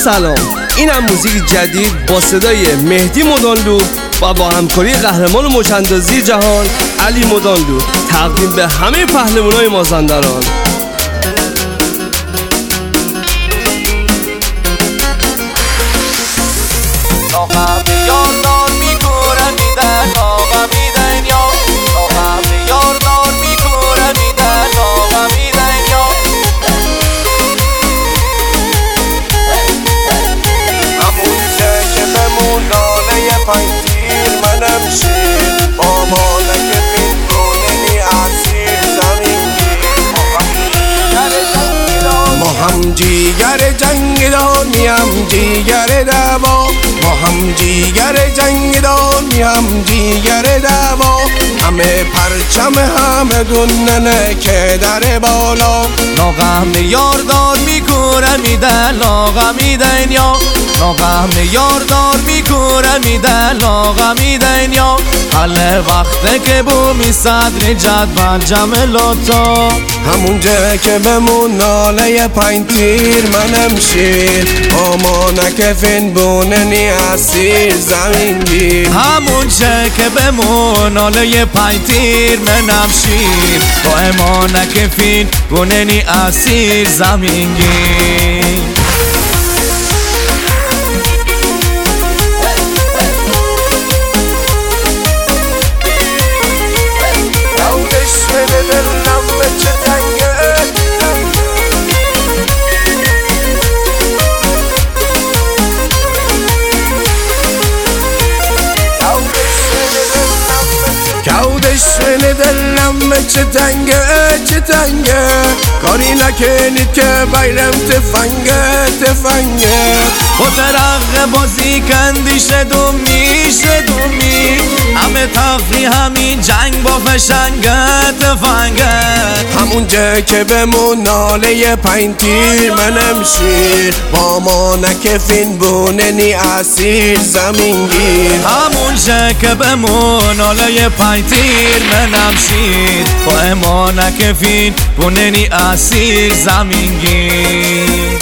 سلام، اینم موزیک جدید با صدای مهدی مدانلو و با همکاری قهرمان موج‌اندازی جهان علی مدانلو، تقدیم به همه پهلوانای مازندران. جیگر جنگ دانیم جیگر دعوا، ما هم جیگر جنگ دانیم جیگر دعوا، همه پرچم همه دوننه که در بالا، ناغم یاردار میکوره میده لاغم میدن یا، ناغم یاردار میکوره میده لاغم میدن یا، حل وقته که بومی صدر جدول جملاتو، همونجا که بمون ناله پنج تیر منم شیر، امانه فین بوننی اسیر زمین گیر، همونجا که بمون ناله پنج تیر منم شیر، با امانه فین بوننی اسیر زمین گیر. دشمن دلم چه تنگه کاری نکنید که بیرم تفنگه و ترق بازی کندی شدومی همه تفری همین جنگ با تفنگه، همونجا که بمون ناله پنج تیر منم شیر، با ما نکفین بوننی اسیر زمین گیر، همونجا که بمون ناله پنج تیر منم شیر، با امانه کفین بوننی اسیر زمین گیر.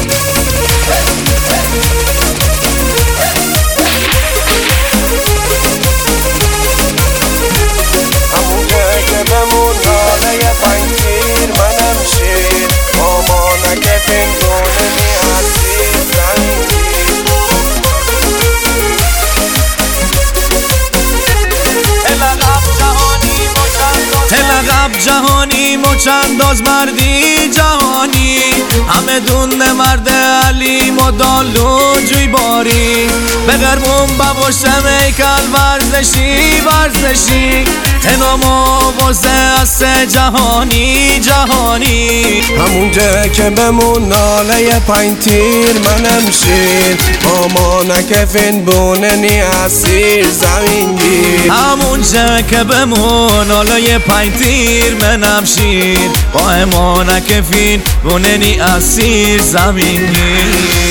جهانی موچنداز مردی جهانی، همه دونه مرد علی مدانلو جوی باری، بگر بوشه میکل ورزشی تنامو وزه است جهانی، همونجا که بمون ناله پنج تیر منم شیر، ما نکفین بوننی اسیر زمین گیر، همونجا که بمون ناله پنج تیر منم شیر، با امانه کفین بوننی اسیر زمین گیر.